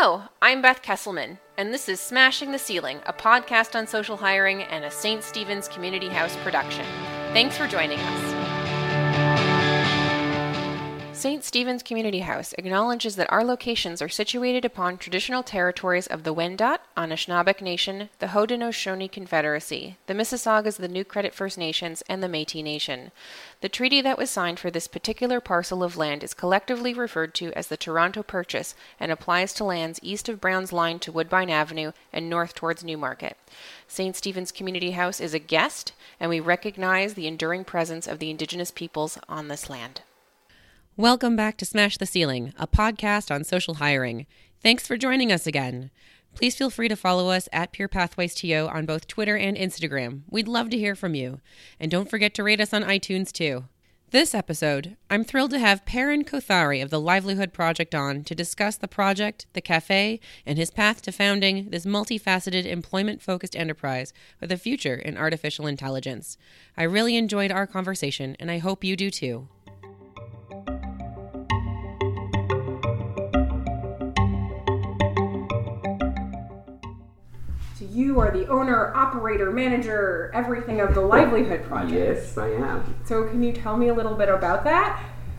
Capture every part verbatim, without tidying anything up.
Hello, I'm Beth Kesselman, and this is Smashing the Ceiling, a podcast on social hiring and a Saint Stephen's Community House production. Thanks for joining us. Saint Stephen's Community House acknowledges that our locations are situated upon traditional territories of the Wendat, Anishinaabeg Nation, the Haudenosaunee Confederacy, the Mississaugas, the New Credit First Nations, and the Métis Nation. The treaty that was signed for this particular parcel of land is collectively referred to as the Toronto Purchase and applies to lands east of Brown's Line to Woodbine Avenue and north towards Newmarket. Saint Stephen's Community House is a guest, and we recognize the enduring presence of the Indigenous peoples on this land. Welcome back to Smash the Ceiling, a podcast on social hiring. Thanks for joining us again. Please feel free to follow us at Pure Pathways T O on both Twitter and Instagram. We'd love to hear from you. And don't forget to rate us on iTunes too. This episode, I'm thrilled to have Perrin Kothari of the Livelihood Project on to discuss the project, the cafe, and his path to founding this multifaceted employment-focused enterprise with a future in artificial intelligence. I really enjoyed our conversation, and I hope you do too. You are the owner, operator, manager, everything of the Livelihood Project. Yes, I am. So can you tell me a little bit about that?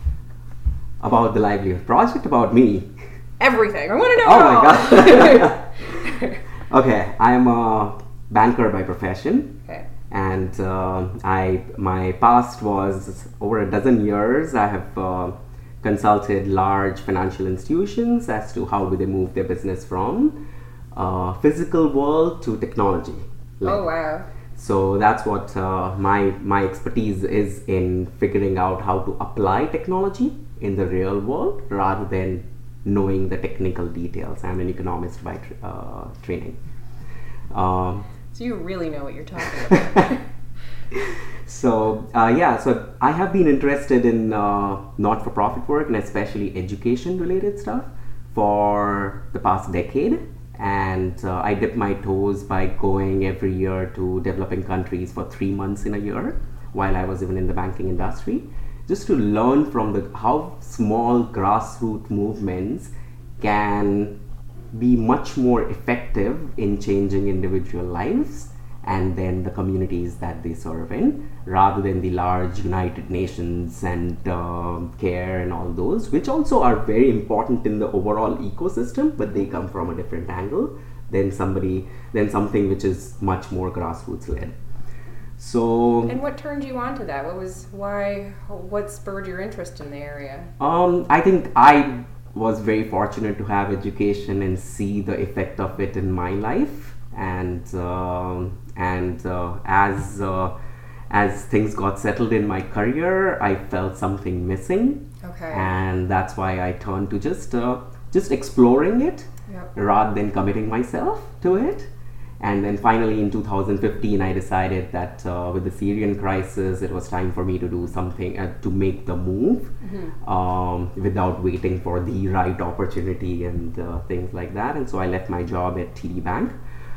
About the Livelihood Project? About me? Everything. I want to know Oh it all. my god. Okay, I'm a banker by profession. Okay. And uh, I my past was over a dozen years. I have uh, consulted large financial institutions as to how do they move their business from Uh, physical world to technology. Like, oh wow! So that's what uh, my my expertise is in figuring out how to apply technology in the real world rather than knowing the technical details. I'm an economist by tra- uh, training. Um, so you really know what you're talking about. so uh, yeah, so I have been interested in uh, not-for-profit work and especially education-related stuff for the past decade. And uh, I dip my toes by going every year to developing countries for three months in a year while I was even in the banking industry, just to learn from the how small grassroots movements can be much more effective in changing individual lives and then the communities that they serve in, rather than the large United Nations and uh, CARE and all those, which also are very important in the overall ecosystem, but they come from a different angle than somebody, than something which is much more grassroots led. So. And what turned you on to that? What was, why, what spurred your interest in the area? Um, I think I was very fortunate to have education and see the effect of it in my life. And uh, and uh, as uh, as things got settled in my career, I felt something missing. Okay. And that's why I turned to just uh, just exploring it, yep, rather than committing myself to it. And then finally in two thousand fifteen, I decided that uh, with the Syrian crisis, it was time for me to do something, uh, to make the move, mm-hmm, um, without waiting for the right opportunity and uh, things like that. And so I left my job at T D Bank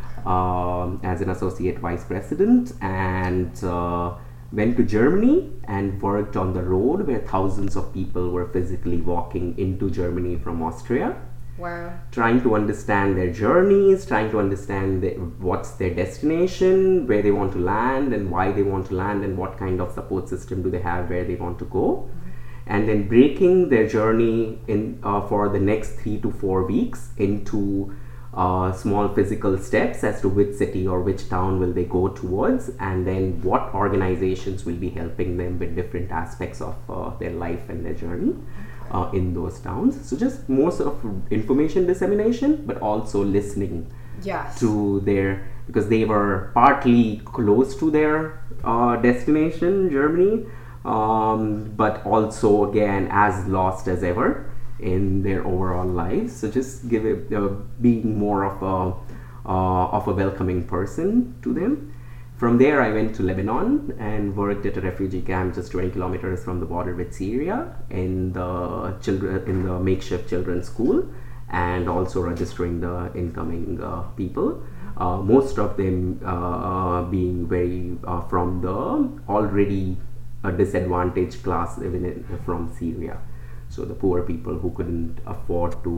Um, as an associate vice president and uh, went to Germany and worked on the road where thousands of people were physically walking into Germany from Austria. Wow. Trying to understand their journeys, trying to understand the, what's their destination, where they want to land and why they want to land and what kind of support system do they have where they want to go. Mm-hmm. And then breaking their journey in uh, for the next three to four weeks into Uh, small physical steps as to which city or which town will they go towards, and then what organizations will be helping them with different aspects of uh, their life and their journey uh, in those towns. So just more sort of information dissemination, but also listening yes. to their, because they were partly close to their uh, destination, Germany, um, but also again as lost as ever in their overall lives. So just give it uh, being more of a uh, of a welcoming person to them. From there I went to Lebanon and worked at a refugee camp just twenty kilometers from the border with Syria in the children in the makeshift children's school, and also registering the incoming uh, people, uh, most of them uh, being very uh, from the already a disadvantaged class living in, from Syria. So the poor people who couldn't afford to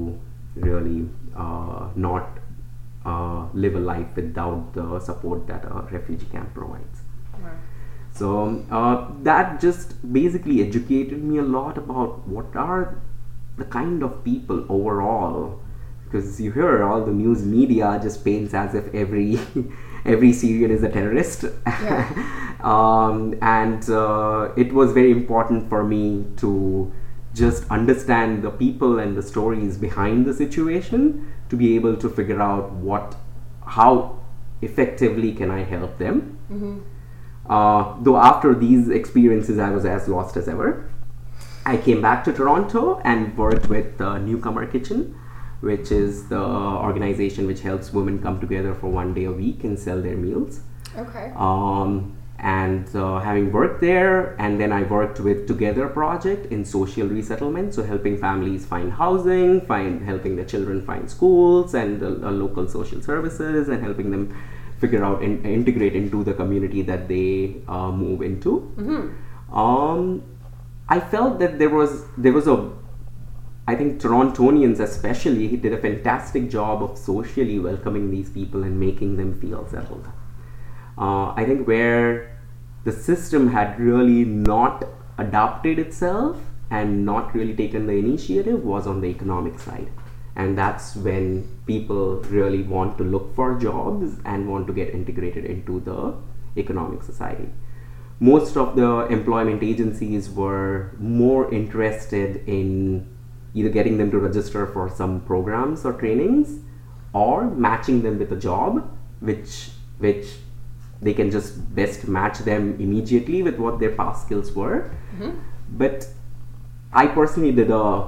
really uh, not uh, live a life without the support that a refugee camp provides. Wow. So uh, that just basically educated me a lot about what are the kind of people overall, because you hear all the news media just paints as if every every Syrian is a terrorist. Yeah. um, and uh, it was very important for me to just understand the people and the stories behind the situation to be able to figure out what how effectively can I help them. Mm-hmm. Uh, though after these experiences I was as lost as ever. I came back to Toronto and worked with the Newcomer Kitchen, which is the organization which helps women come together for one day a week and sell their meals. Okay. Um, and uh, having worked there, and then I worked with Together Project in social resettlement, so helping families find housing, find helping their children find schools and uh, uh, local social services, and helping them figure out and integrate into the community that they uh, move into. Mm-hmm. Um, I felt that there was there was a I think Torontonians especially he did a fantastic job of socially welcoming these people and making them feel settled. Uh, I think where the system had really not adapted itself and not really taken the initiative was on the economic side. And that's when people really want to look for jobs and want to get integrated into the economic society. Most of the employment agencies were more interested in either getting them to register for some programs or trainings or matching them with a job which which they can just best match them immediately with what their past skills were. Mm-hmm. But I personally did a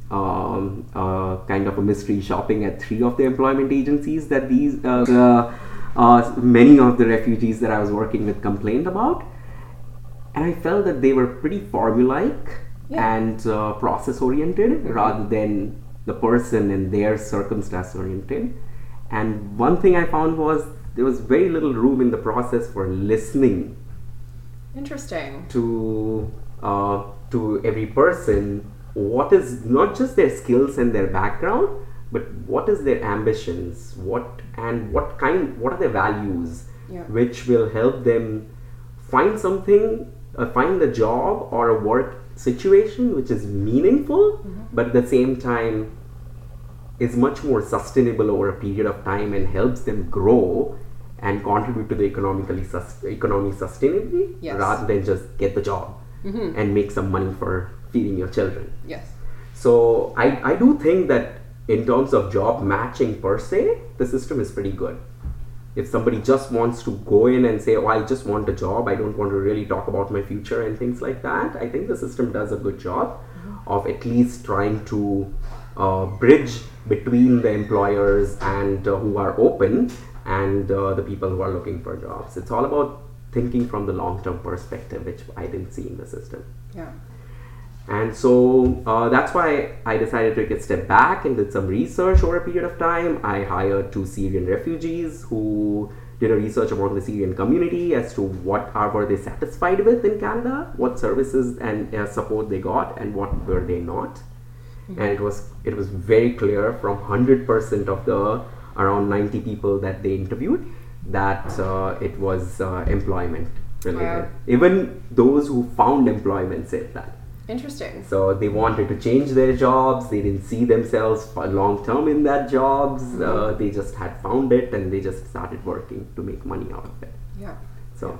um, uh, kind of a mystery shopping at three of the employment agencies that these uh, the, uh, many of the refugees that I was working with complained about. And I felt that they were pretty formulaic yeah. and uh, process oriented mm-hmm. rather than the person and their circumstance oriented. And one thing I found was there was very little room in the process for listening. Interesting. To uh, to every person, what is not just their skills and their background, but what is their ambitions, what and what kind, what are their values, yeah. which will help them find something. Uh, find a job or a work situation which is meaningful, mm-hmm. but at the same time is much more sustainable over a period of time and helps them grow and contribute to the economically sus- economy sustainably yes. rather than just get the job mm-hmm. and make some money for feeding your children. Yes. So I, I do think that in terms of job matching per se, the system is pretty good. If somebody just wants to go in and say, oh, I just want a job, I don't want to really talk about my future and things like that, I think the system does a good job mm-hmm. of at least trying to uh, bridge between the employers and uh, who are open and uh, the people who are looking for jobs. It's all about thinking from the long-term perspective, which I didn't see in the system. Yeah. And so uh, that's why I decided to take a step back and did some research over a period of time. I hired two Syrian refugees who did a research about the Syrian community as to what are were they satisfied with in Canada, what services and uh, support they got, and what were they not. Mm-hmm. And it was it was very clear from one hundred percent of the around ninety people that they interviewed that uh, it was uh, employment related. Wow. Even those who found employment said that. Interesting. So they wanted to change their jobs. They didn't see themselves for long term in that jobs. Mm-hmm. Uh, they just had found it and they just started working to make money out of it. Yeah. So,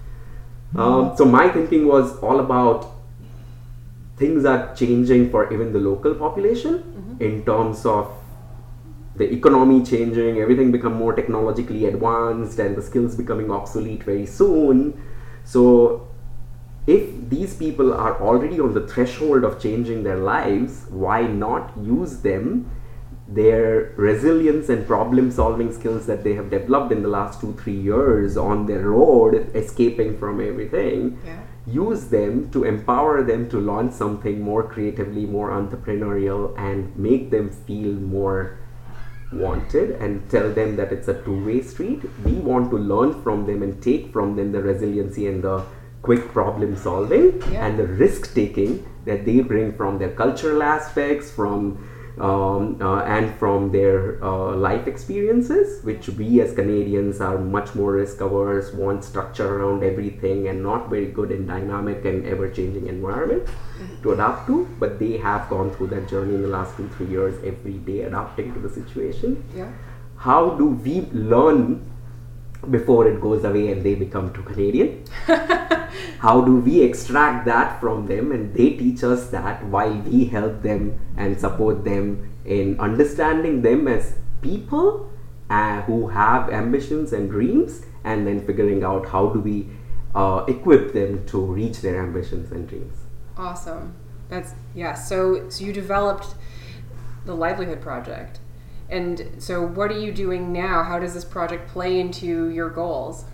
um, so my thinking was all about things are changing for even the local population mm-hmm. in terms of the economy changing, everything become more technologically advanced, and the skills becoming obsolete very soon. So if these people are already on the threshold of changing their lives, why not use them, their resilience and problem solving skills that they have developed in the last two, three years on their road, escaping from everything, yeah. use them to empower them to launch something more creatively, more entrepreneurial, and make them feel more wanted, and tell them that it's a two-way street. We want to learn from them and take from them the resiliency and the quick problem solving yeah. and the risk taking that they bring from their cultural aspects, from um, uh, and from their uh, life experiences, which we as Canadians are much more risk averse, want structure around everything, and not very good in dynamic and ever changing environment to adapt to. But they have gone through that journey in the last two, three years, every day adapting to the situation. Yeah. How do we learn before it goes away and they become too Canadian? How do we extract that from them and they teach us that, while we help them and support them in understanding them as people uh, who have ambitions and dreams, and then figuring out how do we uh, equip them to reach their ambitions and dreams. Awesome. That's, yeah, so, so you developed the Livelihood Project. And so what are you doing now? How does this project play into your goals?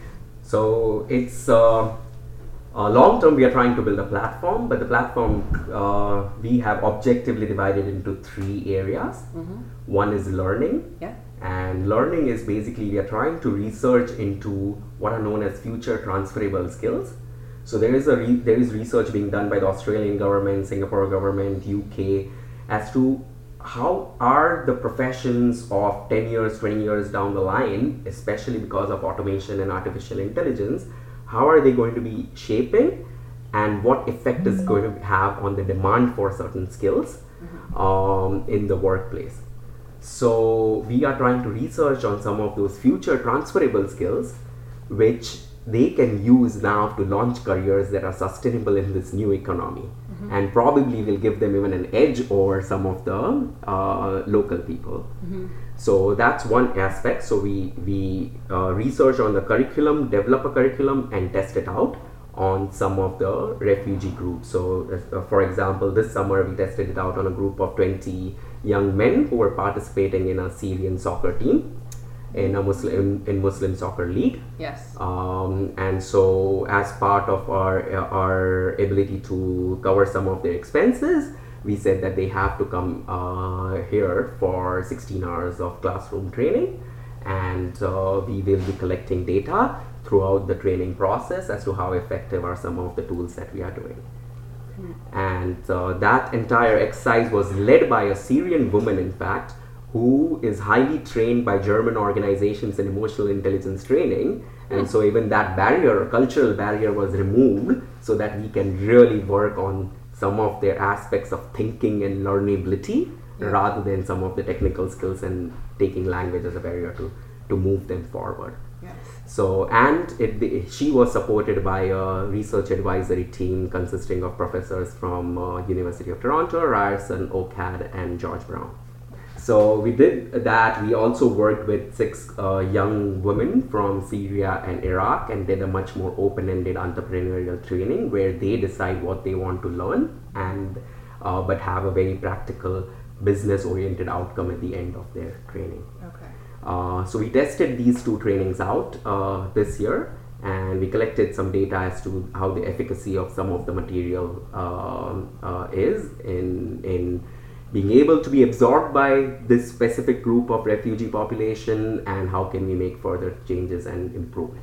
So it's uh, uh, long term, we are trying to build a platform, but the platform uh, we have objectively divided into three areas. Mm-hmm. One is learning. Yeah. And learning is basically we are trying to research into what are known as future transferable skills. So there is a re- there is research being done by the Australian government, Singapore government, U K, as to how are the professions of ten years, twenty years down the line, especially because of automation and artificial intelligence, how are they going to be shaping, and what effect is going to have on the demand for certain skills mm-hmm. um, in the workplace. So we are trying to research on some of those future transferable skills, which they can use now to launch careers that are sustainable in this new economy, mm-hmm. and probably will give them even an edge over some of the uh, local people. Mm-hmm. So that's one aspect. So we, we uh, research on the curriculum, develop a curriculum, and test it out on some of the refugee groups. So uh, for example, this summer we tested it out on a group of twenty young men who were participating in a Syrian soccer team in a Muslim in Muslim Soccer League. Yes. Um, and so as part of our our ability to cover some of their expenses, we said that they have to come uh, here for sixteen hours of classroom training, and uh, we will be collecting data throughout the training process as to how effective are some of the tools that we are doing. Mm-hmm. And uh, that entire exercise was led by a Syrian woman, in fact, who is highly trained by German organizations in emotional intelligence training. And so even that barrier, cultural barrier, was removed so that we can really work on some of their aspects of thinking and learnability, yeah. rather than some of the technical skills and taking language as a barrier to, to move them forward. Yes. So, and it, she was supported by a research advisory team consisting of professors from uh, University of Toronto, Ryerson, O C A D, and George Brown. So we did that. We also worked with six uh, young women from Syria and Iraq and did a much more open-ended entrepreneurial training where they decide what they want to learn, and uh, but have a very practical business-oriented outcome at the end of their training. Okay. Uh, so we tested these two trainings out uh, this year, and we collected some data as to how the efficacy of some of the material uh, uh, is in in being able to be absorbed by this specific group of refugee population, and how can we make further changes and improve it.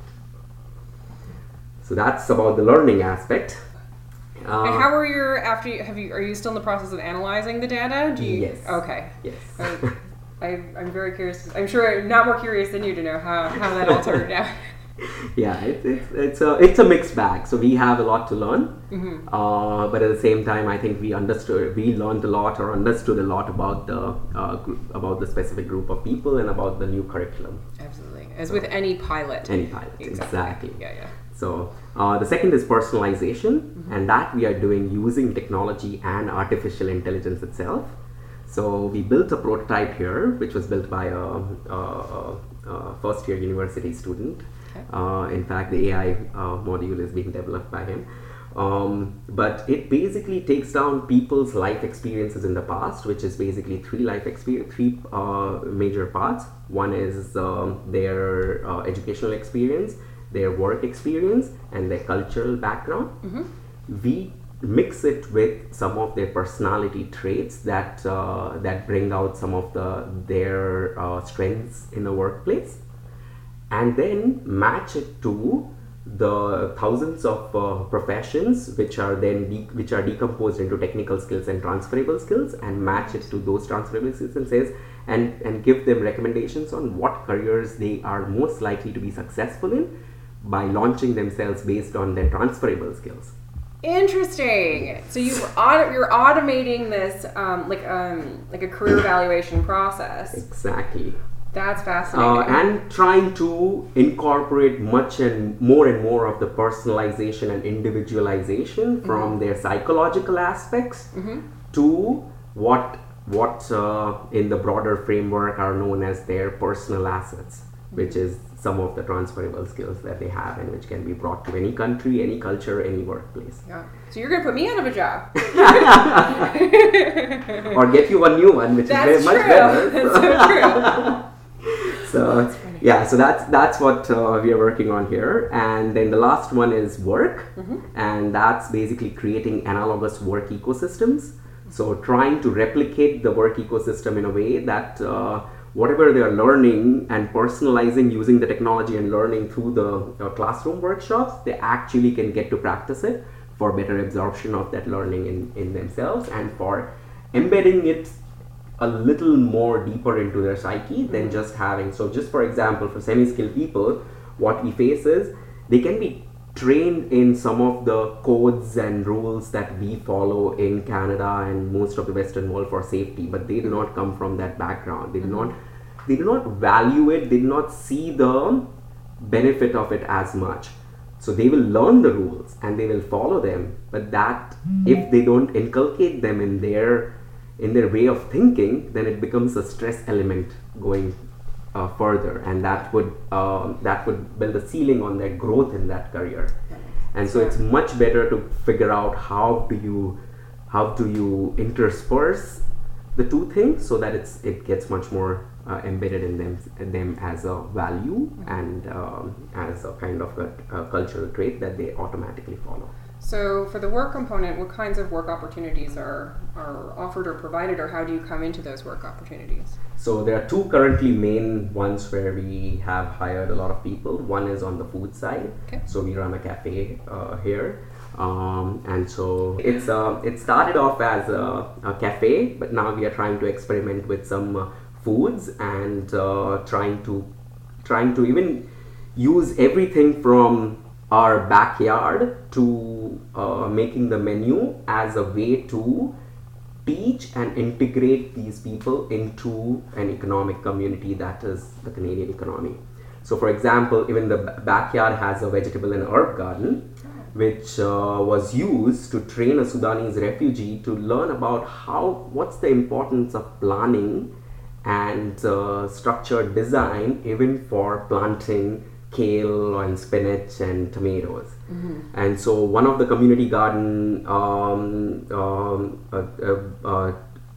So that's about the learning aspect. Uh, and how are your after you have you are you still in the process of analyzing the data? Do you, yes. Okay. Yes. I, I, I'm very curious. I'm sure not more curious than you to know how, how that all turned out. Yeah, it, it, it's a it's a mixed bag. So we have a lot to learn, mm-hmm. uh, but at the same time, I think we understood, we learned a lot or understood a lot about the uh, group, about the specific group of people and about the new curriculum. Absolutely, as so, with any pilot. Any pilot, exactly. exactly. Yeah, yeah. So uh, the second is personalization, mm-hmm. and that we are doing using technology and artificial intelligence itself. So we built a prototype here, which was built by a, a, a first year university student. Okay. Uh, in fact, the A I uh, module is being developed by him. Um, but it basically takes down people's life experiences in the past, which is basically three life experience, three uh, major parts. One is um, their uh, educational experience, their work experience, and their cultural background. Mm-hmm. We mix it with some of their personality traits that uh, that bring out some of the their uh, strengths in the workplace, and then match it to the thousands of uh, professions which are then de- which are decomposed into technical skills and transferable skills, and match it to those transferable skills, and says and and give them recommendations on what careers they are most likely to be successful in by launching themselves based on their transferable skills. Interesting. So you auto, you're automating this um, like um, like a career evaluation process. Exactly. That's fascinating. Uh, and trying to incorporate much and more and more of the personalization and individualization mm-hmm. from their psychological aspects mm-hmm. to what what uh, in the broader framework are known as their personal assets, mm-hmm. which is some of the transferable skills that they have and which can be brought to any country, any culture, any workplace. Yeah. So you're going to put me out of a job. Or get you a new one, which That's is very true. much better. That's so true. So that's yeah, so that's that's what uh, we are working on here. And then the last one is work, mm-hmm. and that's basically creating analogous work ecosystems. So trying to replicate the work ecosystem in a way that uh, whatever they are learning and personalizing using the technology and learning through the uh, classroom workshops, they actually can get to practice it for better absorption of that learning in, in themselves, and for embedding it a little more deeper into their psyche than mm-hmm. just having. So just for example, for semi-skilled people, what we face is they can be trained in some of the codes and rules that we follow in Canada and most of the Western world for safety, but they do not come from that background. They do mm-hmm. not they do not value it, they do not see the benefit of it as much. So they will learn the rules and they will follow them, but that mm-hmm. if they don't inculcate them in their in their way of thinking, then it becomes a stress element going uh, further, and that would uh, that would build a ceiling on their growth in that career. And so it's much better to figure out how do you how do you intersperse the two things so that it's it gets much more uh, embedded in them in them as a value and um, as a kind of a, a cultural trait that they automatically follow. So for the work component, what kinds of work opportunities are, are offered or provided, or how do you come into those work opportunities? So there are two currently main ones where we have hired a lot of people. One is on the food side. Okay. So we run a cafe uh, here. Um, and so it's uh, it started off as a, a cafe, but now we are trying to experiment with some uh, foods and uh, trying to trying to even use everything from our backyard to uh, making the menu as a way to teach and integrate these people into an economic community that is the Canadian economy. So for example, even the backyard has a vegetable and herb garden, which uh, was used to train a Sudanese refugee to learn about how what's the importance of planning and uh, structured design even for planting kale and spinach and tomatoes. Mm-hmm. And so one of the community garden um, um, uh, uh, uh,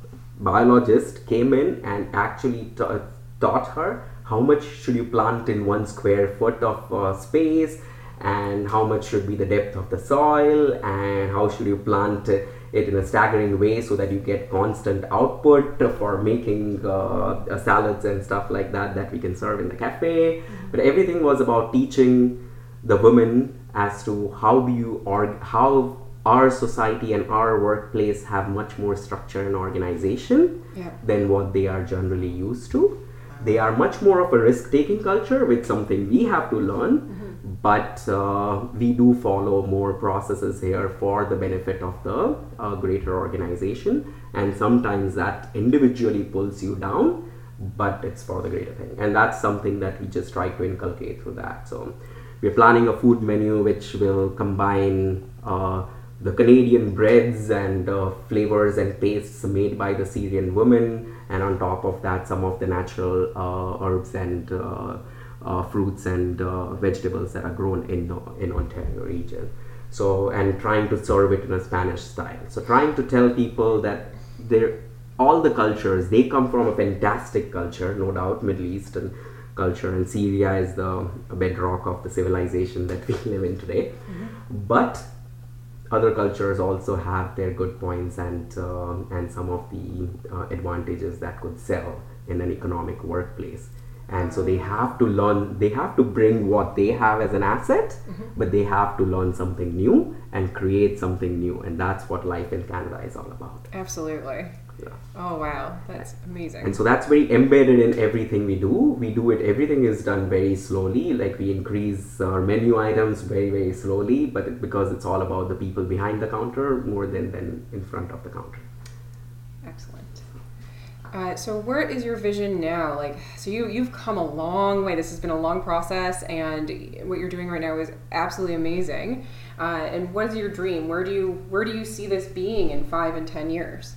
biologist came in and actually ta- taught her how much should you plant in one square foot of uh, space, and how much should be the depth of the soil, and how should you plant it in a staggering way so that you get constant output for making uh, salads and stuff like that that we can serve in the cafe. Mm-hmm. But everything was about teaching the women as to how do you org- how our society and our workplace have much more structure and organization yeah. than what they are generally used to. They are much more of a risk-taking culture, with something we have to learn. Mm-hmm. But uh, we do follow more processes here for the benefit of the uh, greater organization, and sometimes that individually pulls you down, but it's for the greater thing, and that's something that we just try to inculcate through that. So we're planning a food menu which will combine uh, the Canadian breads and uh, flavors and pastes made by the Syrian women, and on top of that some of the natural uh, herbs and uh, Uh, fruits and uh, vegetables that are grown in in Ontario region. So, and trying to serve it in a Spanish style. So trying to tell people that they're all the cultures, they come from a fantastic culture, no doubt, Middle Eastern culture, and Syria is the bedrock of the civilization that we live in today. Mm-hmm. But other cultures also have their good points and uh, and some of the uh, advantages that could sell in an economic workplace. And so they have to learn, they have to bring what they have as an asset, mm-hmm. but they have to learn something new and create something new. And that's what life in Canada is all about. Absolutely. Yeah. Oh, wow. That's amazing. And so that's very embedded in everything we do. We do it, everything is done very slowly. Like we increase our menu items very, very slowly, but it, because it's all about the people behind the counter more than, than in front of the counter. Excellent. Uh, so where is your vision now? Like, so you, you've come a long way. This has been a long process, and what you're doing right now is absolutely amazing. Uh, and what is your dream? Where do you, where do you see this being in five and ten years?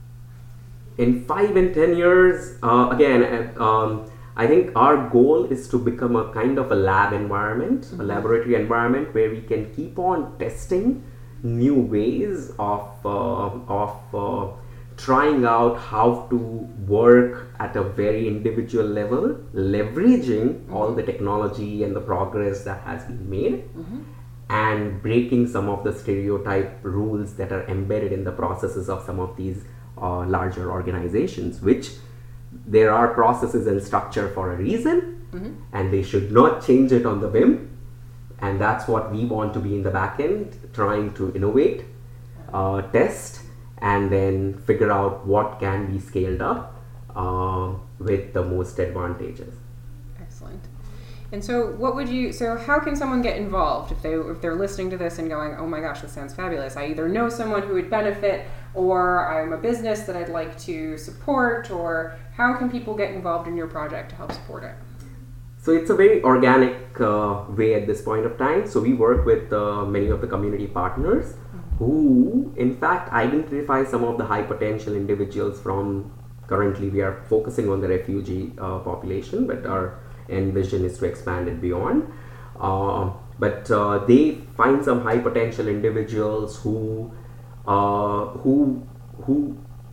In five and ten years, uh, again, uh, um, I think our goal is to become a kind of a lab environment, mm-hmm. a laboratory environment where we can keep on testing new ways of, uh, of uh, trying out how to work at a very individual level, leveraging mm-hmm. all the technology and the progress that has been made, mm-hmm. and breaking some of the stereotype rules that are embedded in the processes of some of these uh, larger organizations, which there are processes and structure for a reason, mm-hmm. and they should not change it on the whim. And that's what we want to be in the back end, trying to innovate, uh, test, and then figure out what can be scaled up uh, with the most advantages. Excellent. And so what would you, so how can someone get involved if, they, if they're listening to this and going, oh my gosh, this sounds fabulous. I either know someone who would benefit, or I'm a business that I'd like to support, or how can people get involved in your project to help support it? So it's a very organic uh, way at this point of time. So we work with uh, many of the community partners who in fact identify some of the high potential individuals from, currently we are focusing on the refugee uh, population, but our end vision is to expand it beyond. Uh, but uh, they find some high potential individuals who, uh, who, who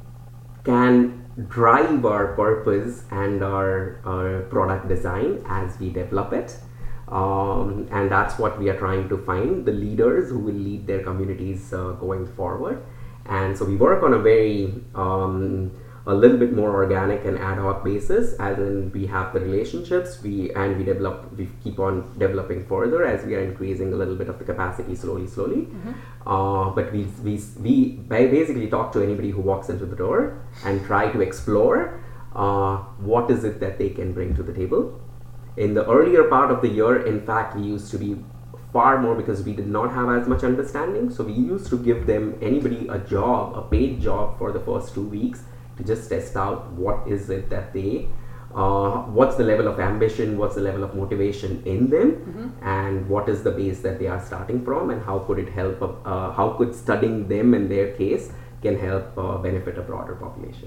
can drive our purpose and our, our product design as we develop it. Um, and that's what we are trying to find, the leaders who will lead their communities uh, going forward. And so we work on a very um, a little bit more organic and ad hoc basis, as in we have the relationships we and we develop we keep on developing further as we are increasing a little bit of the capacity slowly slowly mm-hmm. uh, but we, we we basically talk to anybody who walks into the door and try to explore uh, what is it that they can bring to the table. In the earlier part of the year, in fact, we used to be far more, because we did not have as much understanding. So we used to give them, anybody, a job, a paid job for the first two weeks to just test out what is it that they, uh, what's the level of ambition, what's the level of motivation in them, mm-hmm. and what is the base that they are starting from, and how could it help, uh, how could studying them in their case can help uh, benefit a broader population.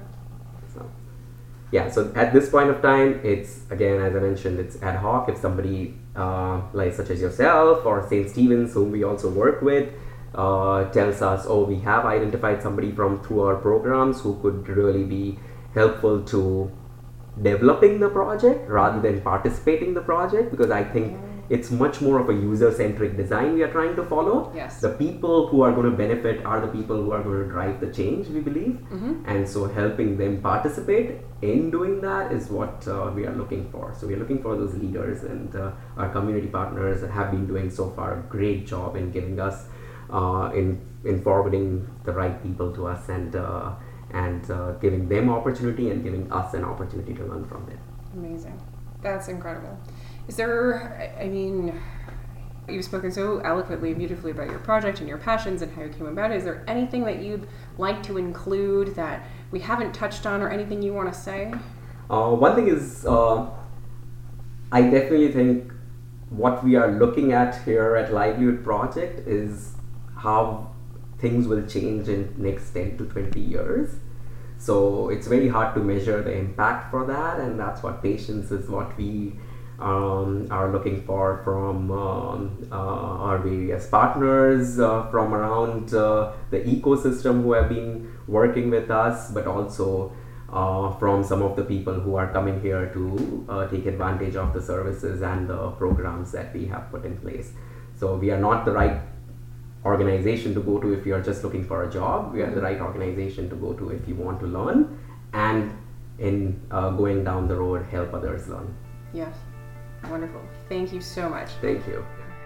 Yeah, so at this point of time, it's, again, as I mentioned, it's ad hoc. If somebody uh, like such as yourself or Saint Stephen's, whom we also work with, uh, tells us, oh, we have identified somebody from through our programs who could really be helpful to developing the project rather than participating in the project, because I think it's much more of a user-centric design we are trying to follow. Yes. The people who are going to benefit are the people who are going to drive the change, we believe. Mm-hmm. And so helping them participate in doing that is what uh, we are looking for. So we are looking for those leaders, and uh, our community partners have been doing so far a great job in giving us, uh, in, in forwarding the right people to us, and uh, and uh, giving them opportunity and giving us an opportunity to learn from them. Amazing. That's incredible. Is there, I mean, you've spoken so eloquently and beautifully about your project and your passions and how you came about it. Is there anything that you'd like to include that we haven't touched on, or anything you want to say? Uh, one thing is, uh, I definitely think what we are looking at here at Livelihood Project is how things will change in next ten to twenty years. So it's very hard to measure the impact for that, and that's what patience is what we um, are looking for from um, uh, our various partners uh, from around uh, the ecosystem who have been working with us, but also uh, from some of the people who are coming here to uh, take advantage of the services and the programs that we have put in place. So we are not the right organization to go to if you are just looking for a job. We are the right organization to go to if you want to learn and in uh, going down the road, help others learn. Yes. Wonderful. Thank you so much. Thank you.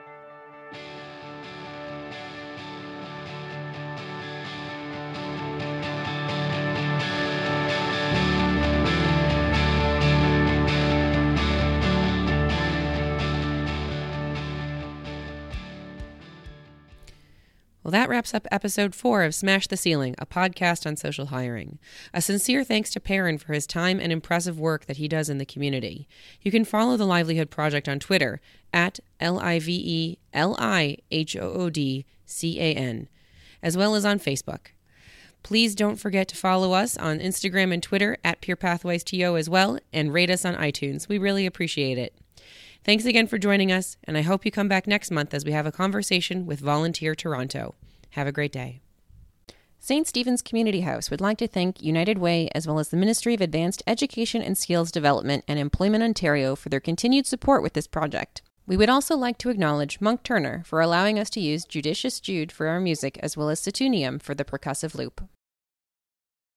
Well, that wraps up episode four of Smash the Ceiling, a podcast on social hiring. A sincere thanks to Perrin for his time and impressive work that he does in the community. You can follow the Livelihood Project on Twitter at L I V E L I H O O D C A N, as well as on Facebook. Please don't forget to follow us on Instagram and Twitter at Pure Pathways T O as well, and rate us on iTunes. We really appreciate it. Thanks again for joining us, and I hope you come back next month as we have a conversation with Volunteer Toronto. Have a great day. Saint Stephen's Community House would like to thank United Way as well as the Ministry of Advanced Education and Skills Development and Employment Ontario for their continued support with this project. We would also like to acknowledge Monk Turner for allowing us to use Judicious Jude for our music as well as Setunium for the percussive loop.